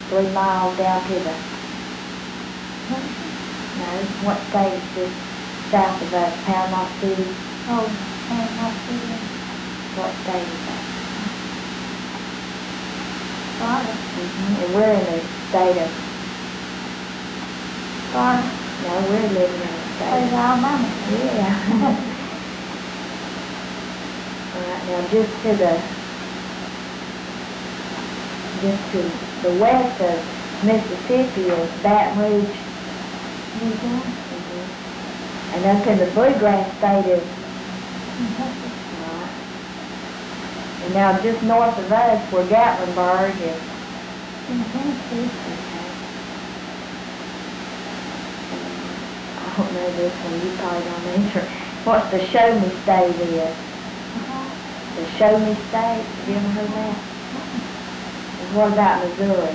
3 miles down to the, no, what state is just south of us, Panama City? Oh, Panama City. What state is that? Florida. And we're in the state of, Florida. no, we're living in the State state of of, Alabama. yeah. All right, now just to the west of Mississippi is Baton Rouge, Louisiana. and up in the bluegrass state is, Kentucky. right. And now just north of us where Gatlinburg is, In Tennessee. I don't know this one, you probably don't either. What's the Show Me State is? The Show Me State, have you ever heard that? And what about Missouri?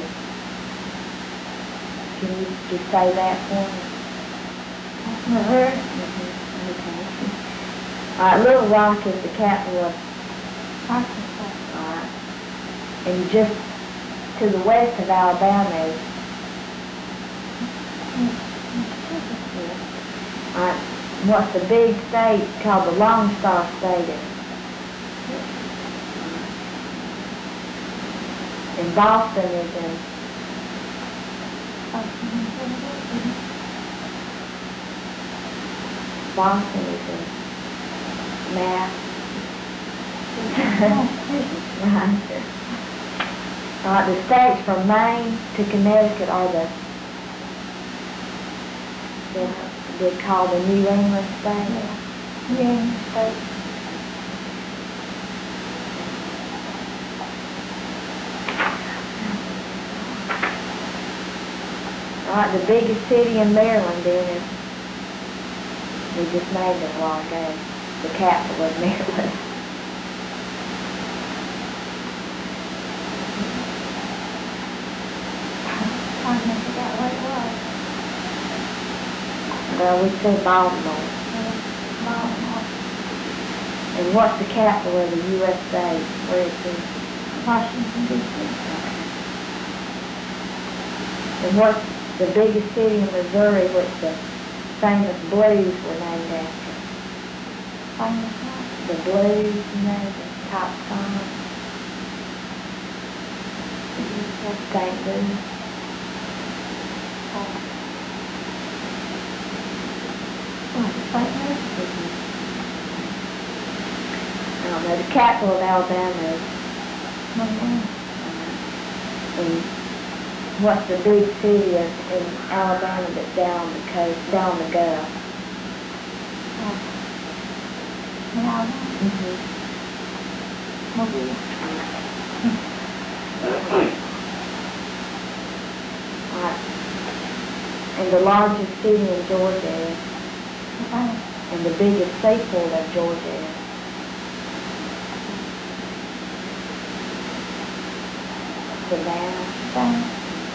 Can you just say that for me? Missouri. Okay. All right, Little Rock is the capital of, Arkansas. all right. And just to the west of Alabama is, Mississippi. all right, what's the big state called the Lone Star State is? And Boston is in, Boston is in Mass. Right. All right, the states from Maine to Connecticut are they're called the New England states. New England State. All right, the biggest city in Maryland then is, we just named it a while ago, the capital of Maryland. I never forgot what it was. Well, we said Baltimore. Baltimore. And what's the capital of the USA? Where is it? Washington, D.C. And what's the biggest city in Missouri which the famous Blues were named after? Famous one. The Blues, you know, the top song. St. Louis. What, St. Louis? I don't know, the capital of Alabama is, Montgomery. and what's the big city in Alabama that's down the coast, down the Gulf? In Alabama. Mobile. Right. And the largest city in Georgia is, Savannah. and the biggest seaport of Georgia is. Savannah. Savannah.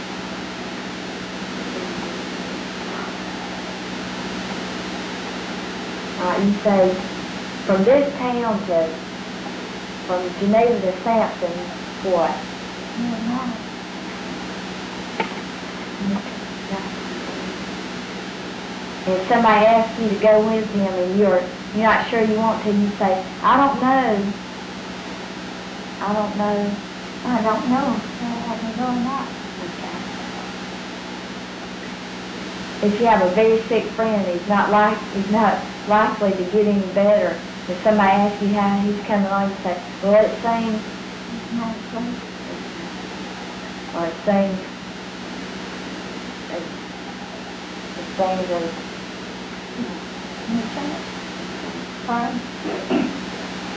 You say from this town from Geneva to Sampson, what? Illinois. If somebody asks you to go with him and you're not sure you want to, you say, I don't know. I don't know. I don't know. I haven't going out. Okay. If you have a very sick friend, he's not likely to get any better. If somebody asks you how he's coming along, you say, well, it seems, Nicely. or it seems as Fine.